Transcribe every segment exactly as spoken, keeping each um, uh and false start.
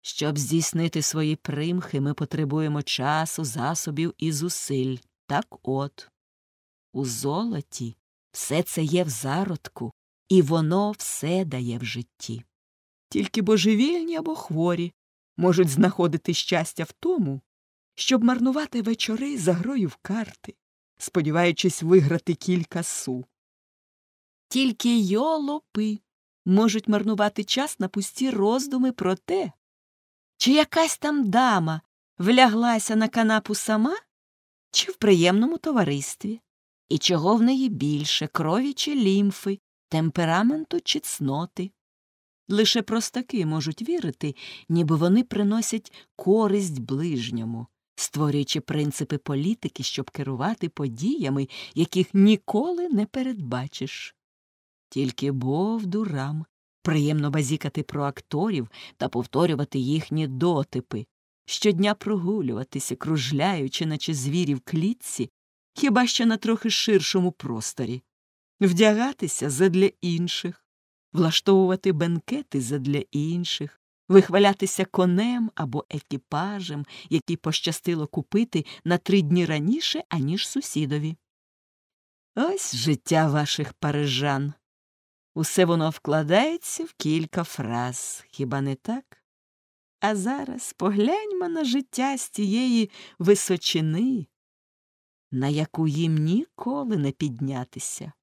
Щоб здійснити свої примхи, ми потребуємо часу, засобів і зусиль. Так от, у золоті все це є в зародку, і воно все дає в житті. Тільки божевільні або хворі можуть знаходити щастя в тому, щоб марнувати вечори за грою в карти, сподіваючись виграти кілька су. Тільки йолопи можуть марнувати час на пусті роздуми про те, чи якась там дама вляглася на канапу сама, чи в приємному товаристві, і чого в неї більше – крові чи лімфи, темпераменту чи цноти. Лише простаки можуть вірити, ніби вони приносять користь ближньому, створюючи принципи політики, щоб керувати подіями, яких ніколи не передбачиш. Тільки бовдурам приємно базікати про акторів та повторювати їхні дотипи, щодня прогулюватися, кружляючи, наче звірі в клітці, хіба що на трохи ширшому просторі, вдягатися задля інших, влаштовувати бенкети задля інших, вихвалятися конем або екіпажем, який пощастило купити на три дні раніше, аніж сусідові. Ось життя ваших парижан. Усе воно вкладається в кілька фраз, хіба не так? А зараз погляньмо на життя з тієї височини, на яку їм ніколи не піднятися.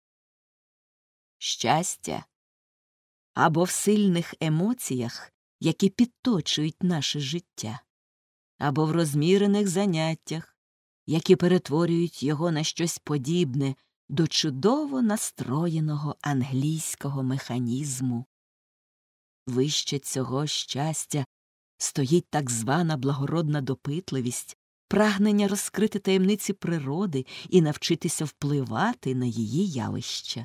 Щастя або в сильних емоціях, які підточують наше життя, або в розмірених заняттях, які перетворюють його на щось подібне до чудово настроєного англійського механізму. Вище цього щастя стоїть так звана благородна допитливість, прагнення розкрити таємниці природи і навчитися впливати на її явища.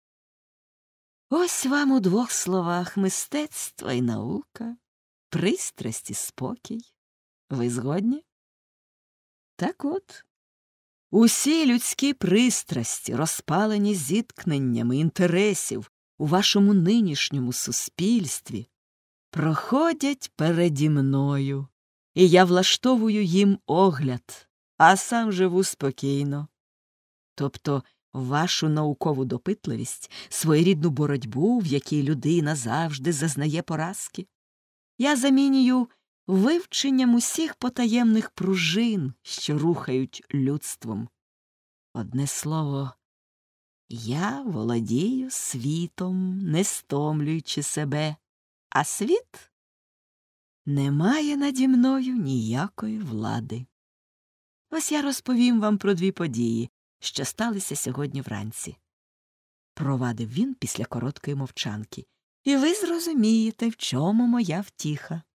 Ось вам у двох словах мистецтво і наука, пристрасть і спокій. Ви згодні? Так от, усі людські пристрасті, розпалені зіткненнями інтересів у вашому нинішньому суспільстві, проходять переді мною, і я влаштовую їм огляд, а сам живу спокійно. Тобто вашу наукову допитливість, своєрідну боротьбу, в якій людина завжди зазнає поразки, я замінюю вивченням усіх потаємних пружин, що рухають людством. Одне слово, я володію світом, не стомлюючи себе, а світ не має наді мною ніякої влади. Ось я розповім вам про дві події, що сталися сьогодні вранці. Провадив він після короткої мовчанки. І ви зрозумієте, в чому моя втіха.